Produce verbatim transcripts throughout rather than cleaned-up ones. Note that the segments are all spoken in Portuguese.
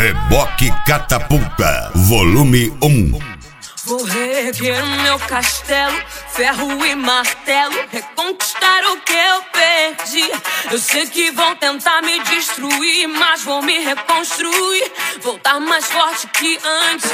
Reboque Catapulta, volume um. Vou reerguer meu castelo, ferro e martelo, reconquistar o que eu perdi. Eu sei que vão tentar me destruir, mas vou me reconstruir, voltar mais forte que antes.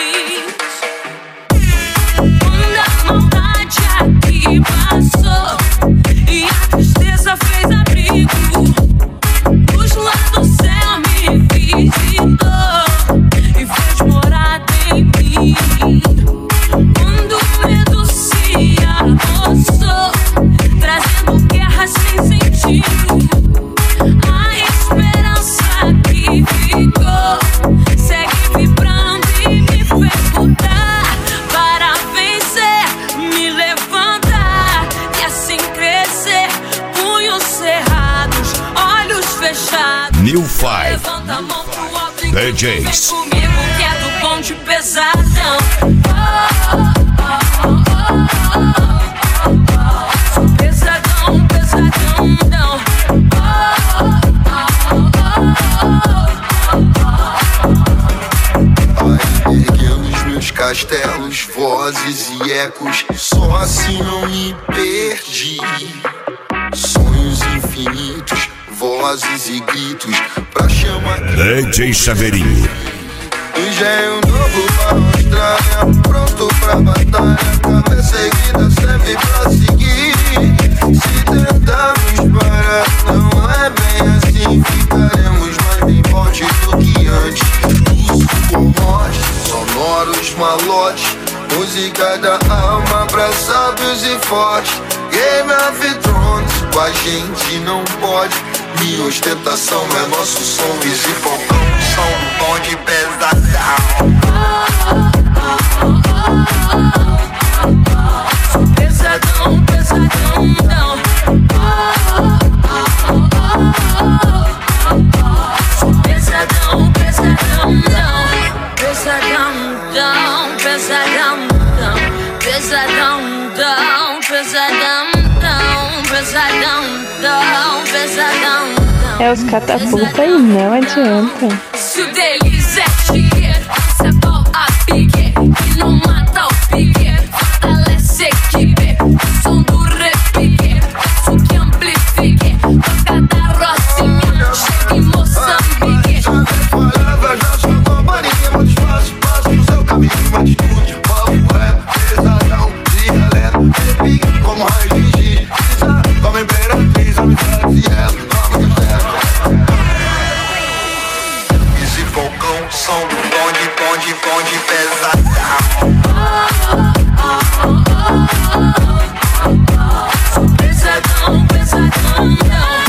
Quando a maldade aqui passou e a tristeza fez abrigo, luz lá do céu me visitou e fez morada em mim. Quando o medo se apossou, trazendo guerra sem sentido, a esperança que ficou segue vibrando e me fez lutar para vencer, me levantar e assim crescer. Punhos cerrados, olhos fechados. New Five Levanta a mão pro alto e D Js. vem comigo que é do bonde pesadão. Pesadão, pesadão, não. Aí erguendo os meus castelos, vozes e ecos, só assim não me perdi. Sonhos infinitos, vozes e gritos pra chamar D J Chaveirinho. engenho novo pra Austrália, pronto pra batalha, cabeça erguida sempre pra seguir. Se tentarmos parar, não é bem assim, ficaremos mais bem fortes do que antes. Tudo por morte, sonoros malotes, música da alma pra sábios e fortes. Game of Thrones, com a gente não pode. Minha ostentação é nosso som, visível. Som bom de pesadão. Pesadão, pesadão, não. Pesadão, pesadão, não. Pesadão, não. Pesadão, não. Pesadão, não. Pesadão, não. Pesadão, não. Pesadão, não. É os catapulta e não adianta. Se o deles é dinheiro, se é pau a pique, e não mata o pique, fortalece a equipe. O som do repique, o que amplifique, toca da Rocinha, chega em Moçambique. Palavras na sua companhia, muito espaço, passo no seu caminho, uma atitude, papo é pesadão, de galera, repique como raio de giz, como imperatriz, amizade e ela. Som bonde, bonde, bonde pesadão. Pesadão, pesadão, não.